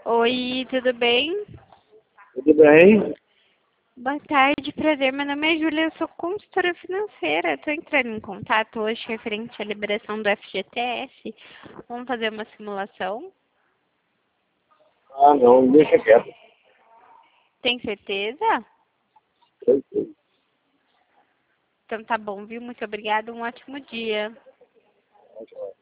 Oi, tudo bem? Tudo bem? Boa tarde, prazer. Meu nome é Júlia, eu sou consultora financeira. Estou entrando em contato hoje referente à liberação do FGTS. Vamos fazer uma simulação? Ah, não, deixa quieto. Tem certeza? Sei, sei. Então tá bom, viu? Muito obrigada, um ótimo dia.